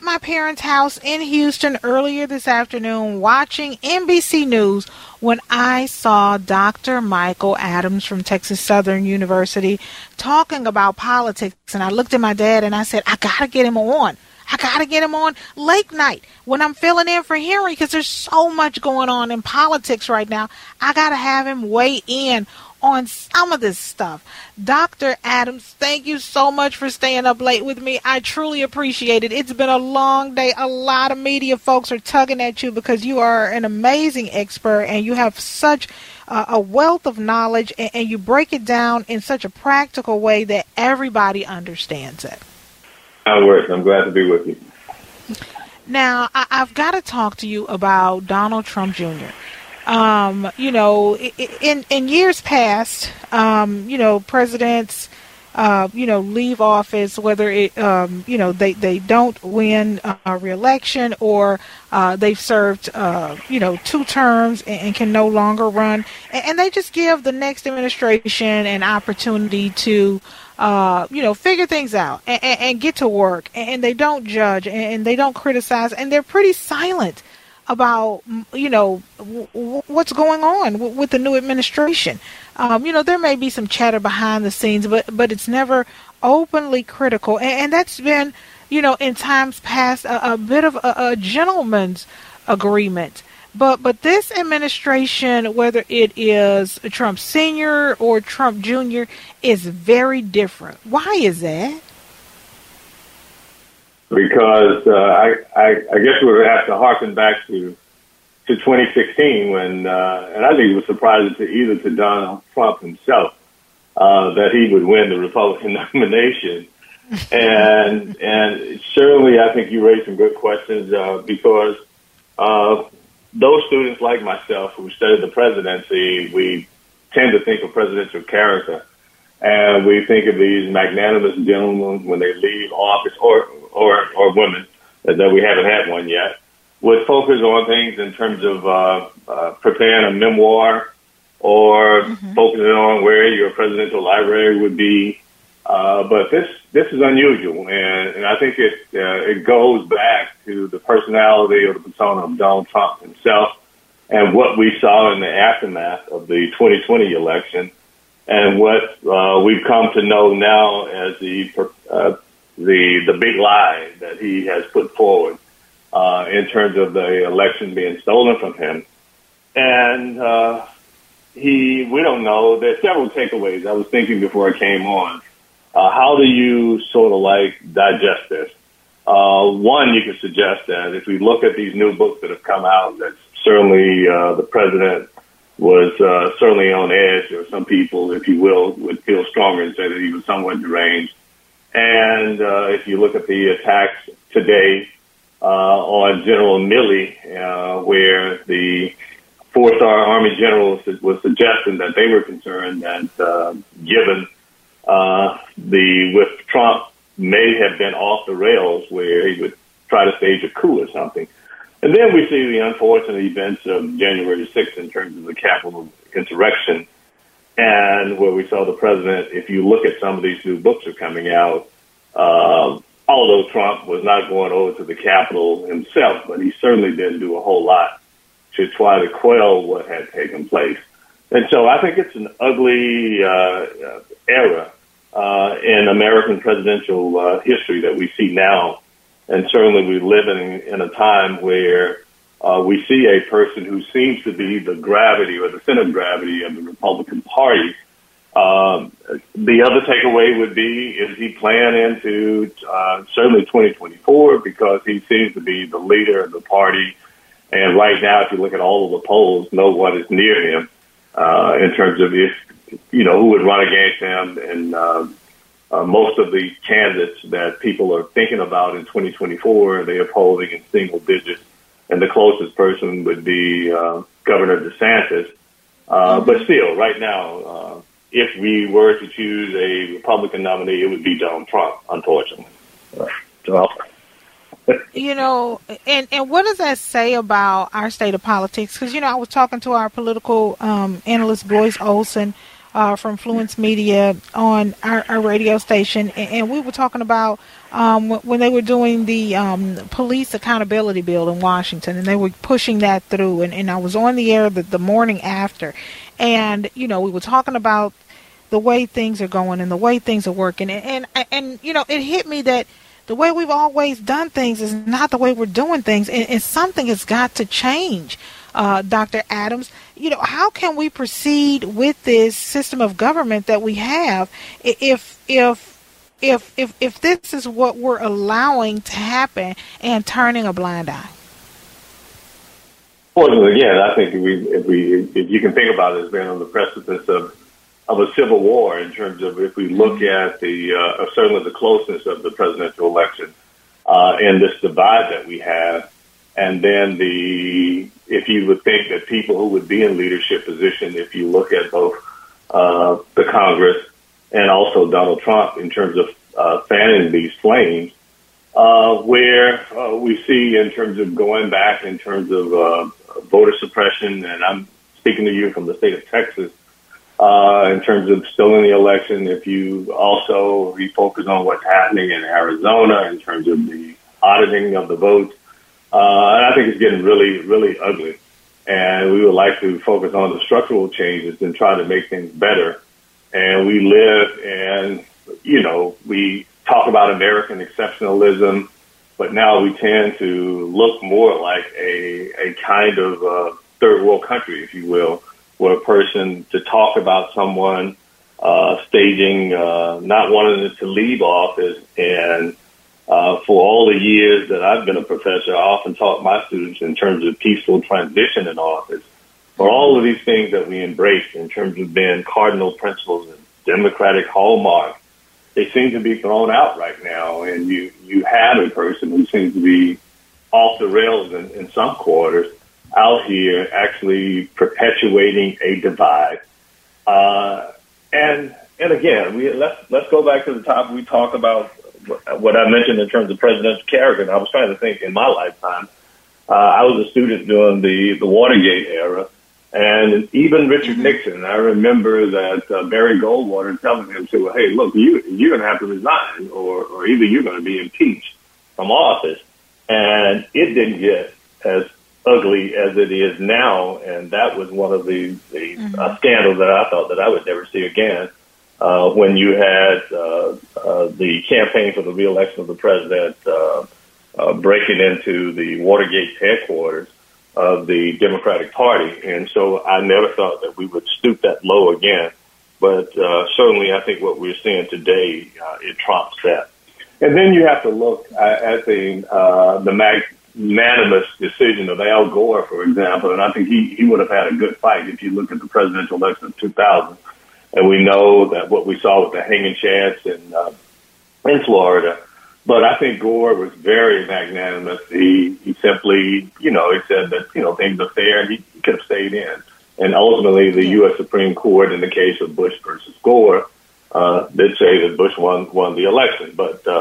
my parents' house in Houston earlier this afternoon watching NBC News when I saw Dr. Michael Adams from Texas Southern University talking about politics. And I looked at my dad and I said, I got to get him on. I got to get him on late night when I'm filling in for Henry, because there's so much going on in politics right now. I got to have him weigh in on some of this stuff. Dr. Adams, thank you so much for staying up late with me. I truly appreciate it. It's been a long day. A lot of media folks are tugging at you because you are an amazing expert and you have such a wealth of knowledge, and you break it down in such a practical way that everybody understands it. No worries. I'm glad to be with you. Now, I've got to talk to you about Donald Trump Jr. In years past, presidents, leave office, whether they don't win a re-election or they've served, 2 terms and can no longer run. And they just give the next administration an opportunity to figure things out and get to work, and they don't judge and they don't criticize, and they're pretty silent about, what's going on with the new administration. There may be some chatter behind the scenes, but it's never openly critical. And that's been, in times past, a bit of a gentleman's agreement. But this administration, whether it is Trump Sr. or Trump Jr., is very different. Why is that? Because I guess we'll have to harken back to 2016 when, and I think it was surprising to Donald Trump himself that he would win the Republican nomination. And certainly I think you raised some good questions because those students like myself who studied the presidency, we tend to think of presidential character. And we think of these magnanimous gentlemen when they leave office, or women, that we haven't had one yet, would focus on things in terms of preparing a memoir or focusing on where your presidential library would be. But this is unusual, and I think it goes back to the personality or the persona of Donald Trump himself and what we saw in the aftermath of the 2020 election, and what we've come to know now as the big lie that he has put forward in terms of the election being stolen from him. And we don't know. There's several takeaways. I was thinking before I came on, how do you sort of digest this? One, you could suggest that if we look at these new books that have come out, that certainly the president was certainly on edge, or some people, if you will, would feel stronger and say that he was somewhat deranged. And if you look at the attacks today on General Milley, where the 4-star Army general was suggesting that they were concerned that given with Trump may have been off the rails, where he would try to stage a coup or something. And then we see the unfortunate events of January 6th in terms of the Capitol insurrection, and where we saw the president, if you look at some of these new books that are coming out, although Trump was not going over to the Capitol himself, but he certainly didn't do a whole lot to try to quell what had taken place. And so I think it's an ugly era in American presidential history that we see now. And certainly we live in a time where we see a person who seems to be the gravity or the center of gravity of the Republican Party. The other takeaway would be, is he playing into certainly 2024, because he seems to be the leader of the party. And right now, if you look at all of the polls, no one is near him in terms of who would run against him. And most of the candidates that people are thinking about in 2024, they are polling in single digits. And the closest person would be Governor DeSantis. But still, right now, if we were to choose a Republican nominee, it would be Donald Trump, unfortunately. And what does that say about our state of politics? Because, I was talking to our political analyst, Blois Olson, from Fluence Media on our radio station, and we were talking about when they were doing the police accountability bill in Washington, and they were pushing that through. And I was on the air the morning after, and we were talking about the way things are going and the way things are working, and it hit me that the way we've always done things is not the way we're doing things, and something has got to change. Dr. Adams, how can we proceed with this system of government that we have if this is what we're allowing to happen and turning a blind eye? Well, again, I think if you can think about it as being on the precipice of a civil war, in terms of if we look at certainly the closeness of the presidential election and this divide that we have. And then if you would think that people who would be in leadership position, if you look at both the Congress and also Donald Trump in terms of fanning these flames, where we see in terms of going back in terms of voter suppression, and I'm speaking to you from the state of Texas, in terms of still in the election, if you also refocus on what's happening in Arizona in terms of the auditing of the votes, and I think it's getting really, really ugly. And we would like to focus on the structural changes and try to make things better. And we live and, we talk about American exceptionalism, but now we tend to look more like a kind of third world country, if you will, where a person to talk about someone staging, not wanting to leave office. And for all the years that I've been a professor, I often taught my students in terms of peaceful transition in office. For all of these things that we embrace in terms of being cardinal principles and democratic hallmarks, they seem to be thrown out right now. And you have a person who seems to be off the rails in some quarters out here actually perpetuating a divide. And again, let's go back to the top. We talk about what I mentioned in terms of presidential character. And I was trying to think in my lifetime, I was a student during the Watergate era. And even Richard Nixon, I remember that Barry Goldwater telling him, well, hey, look, you're going to have to resign or either you're going to be impeached from office. And it didn't get as ugly as it is now. And that was one of the scandals that I thought that I would never see again. When you had the campaign for the reelection of the president breaking into the Watergate headquarters of the Democratic Party. And so I never thought that we would stoop that low again. But certainly I think what we're seeing today, it trumps that. And then you have to look at the magnanimous decision of Al Gore, for example. And I think he would have had a good fight if you look at the presidential election of 2000. And we know that what we saw with the hanging chads in Florida. But I think Gore was very magnanimous. He simply, he said that, things are fair and he could have stayed in. And ultimately, the U.S. Supreme Court, in the case of Bush versus Gore, did say that Bush won the election.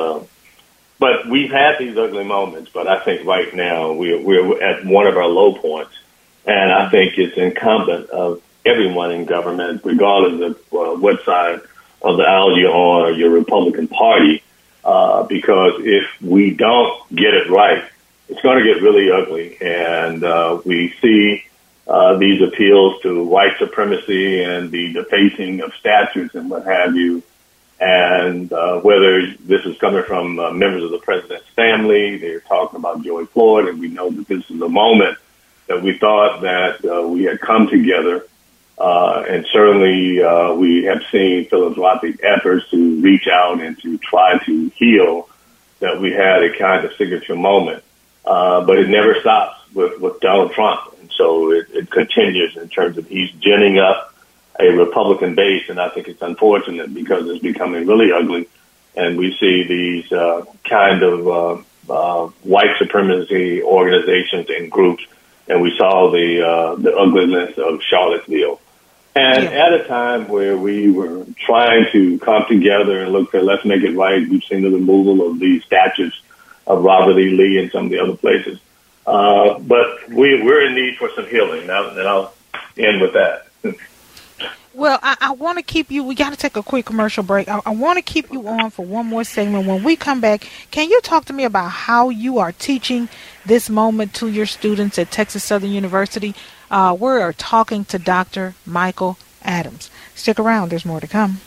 But we've had these ugly moments. But I think right now we're at one of our low points. And I think it's incumbent of everyone in government, regardless of what side of the aisle you're on or your Republican Party, because if we don't get it right, it's going to get really ugly. And we see these appeals to white supremacy and the defacing of statues and what have you. And whether this is coming from members of the president's family, they're talking about George Floyd, and we know that this is a moment that we thought that we had come together. And certainly we have seen philanthropic efforts to reach out and to try to heal, that we had a kind of signature moment. But it never stops with Donald Trump. And so it continues in terms of he's ginning up a Republican base. And I think it's unfortunate because it's becoming really ugly. And we see these kind of white supremacy organizations and groups. And we saw the ugliness of Charlottesville. And at a time where we were trying to come together and look for, let's make it right, we've seen the removal of these statues of Robert E. Lee and some of the other places. But we're in need for some healing. And I'll end with that. Well, I want to keep you. We got to take a quick commercial break. I want to keep you on for one more segment. When we come back, can you talk to me about how you are teaching this moment to your students at Texas Southern University? We're talking to Dr. Michael Adams. Stick around. There's more to come.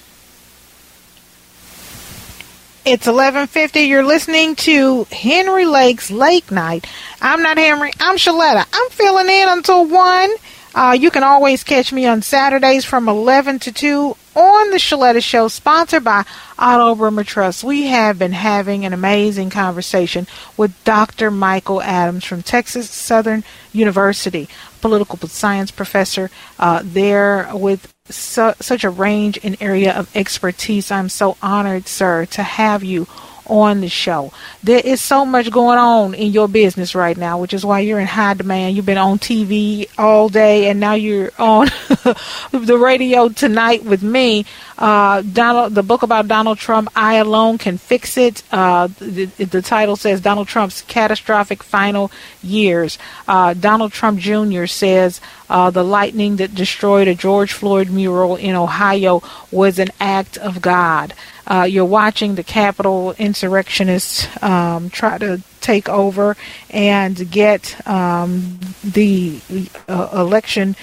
It's 11:50. You're listening to Henry Lake's Lake Night. I'm not Henry. I'm Shaletta. I'm filling in until 1. You can always catch me on Saturdays from 11 to 2 on the Shaletta Show, sponsored by Otto Bremer Trust. We have been having an amazing conversation with Dr. Michael Adams from Texas Southern University, political science professor there with such a range and area of expertise. I'm so honored, sir, to have you on the show. There is so much going on in your business right now, which is why you're in high demand. You've been on TV all day, and now you're on the radio tonight with me. The book about Donald Trump, I Alone Can Fix It. The title says Donald Trump's Catastrophic Final Years. Donald Trump Jr. says the lightning that destroyed a George Floyd mural in Ohio was an act of God. You're watching the Capitol insurrectionists try to take over and get the election,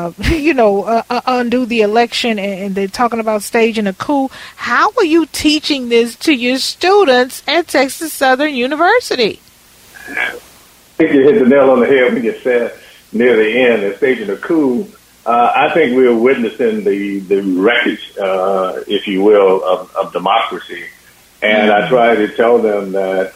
undo the election, and they're talking about staging a coup. How are you teaching this to your students at Texas Southern University? I think you hit the nail on the head when you said near the end, they're staging a coup. I think we're witnessing the wreckage, if you will, of democracy. And I try to tell them that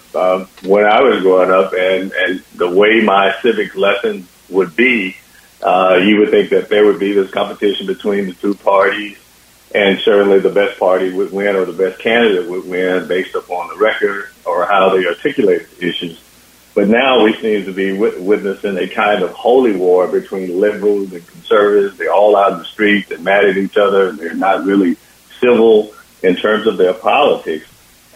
when I was growing up and the way my civics lessons would be, you would think that there would be this competition between the two parties, and certainly the best party would win or the best candidate would win based upon the record or how they articulated the issues. But now we seem to be witnessing a kind of holy war between liberals and conservatives. They're all out in the streets. They're mad at each other. They're not really civil in terms of their politics.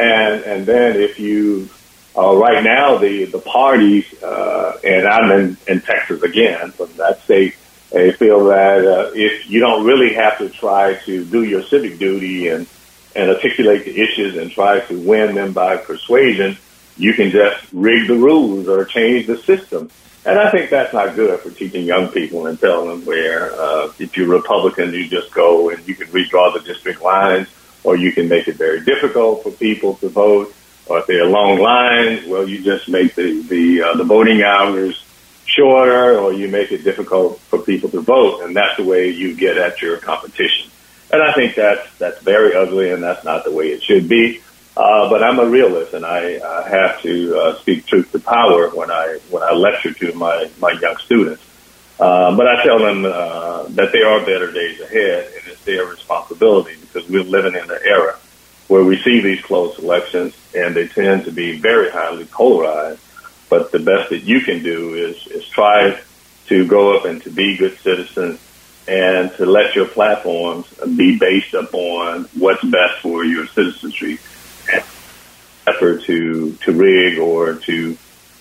And then if you, right now, the parties, and I'm in Texas again, from that state, they feel that if you don't really have to try to do your civic duty and articulate the issues and try to win them by persuasion, you can just rig the rules or change the system. And I think that's not good for teaching young people and telling them where if you're Republican, you just go and you can redraw the district lines, or you can make it very difficult for people to vote. Or if they're long lines, well, you just make the voting hours shorter, or you make it difficult for people to vote. And that's the way you get at your competition. And I think that's very ugly, and that's not the way it should be. But I'm a realist, and I have to speak truth to power when I lecture to my young students. But I tell them that there are better days ahead, and it's their responsibility, because we're living in an era where we see these close elections, and they tend to be very highly polarized. But the best that you can do is try to go up and to be good citizens, and to let your platforms be based upon what's best for your citizenry. Effort to rig or to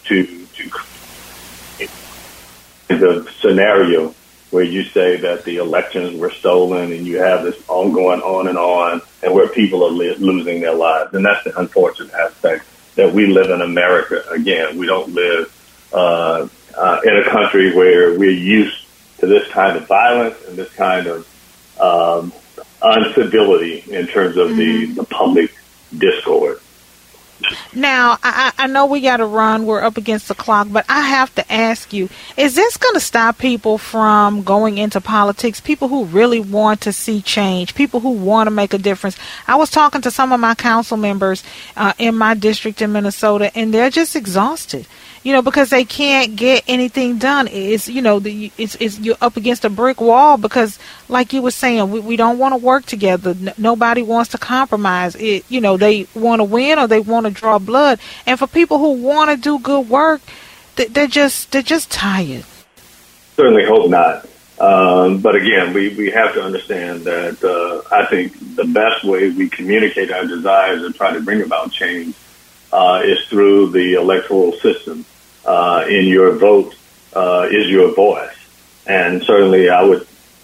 the scenario where you say that the elections were stolen, and you have this ongoing on, and where people are losing their lives. And that's the unfortunate aspect, that we live in America again. We don't live in a country where we're used to this kind of violence and this kind of uncivility in terms of the public discord. Now, I know we got to run. We're up against the clock, but I have to ask you, is this going to stop people from going into politics, people who really want to see change, people who want to make a difference? I was talking to some of my council members in my district in Minnesota, and they're just exhausted. Because they can't get anything done. It's you're up against a brick wall, because, like you were saying, we don't want to work together. Nobody wants to compromise. They want to win, or they want to draw blood. And for people who want to do good work, they're just tired. Certainly hope not. But again, we have to understand that I think the best way we communicate our desires and try to bring about change is through the electoral system. In your vote is your voice. And certainly I would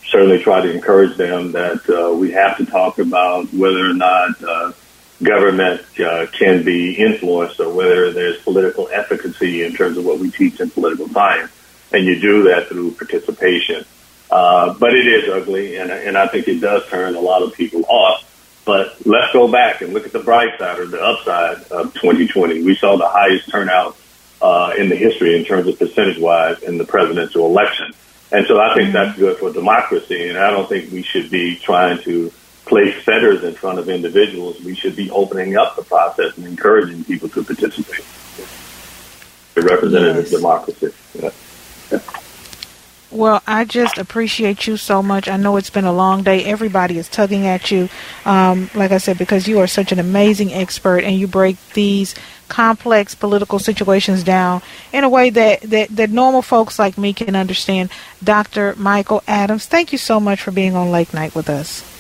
certainly try to encourage them that we have to talk about whether or not government can be influenced or whether there's political efficacy in terms of what we teach in political science. And you do that through participation. But it is ugly, and I think it does turn a lot of people off. But let's go back and look at the bright side or the upside of 2020. We saw the highest turnout in the history in terms of percentage-wise in the presidential election. And so I think that's good for democracy, and I don't think we should be trying to place fetters in front of individuals. We should be opening up the process and encouraging people to participate. The representative democracy. Yeah. Well, I just appreciate you so much. I know it's been a long day. Everybody is tugging at you, like I said, because you are such an amazing expert and you break these complex political situations down in a way that normal folks like me can understand. Dr. Michael Adams, thank you so much for being on Late Night with us.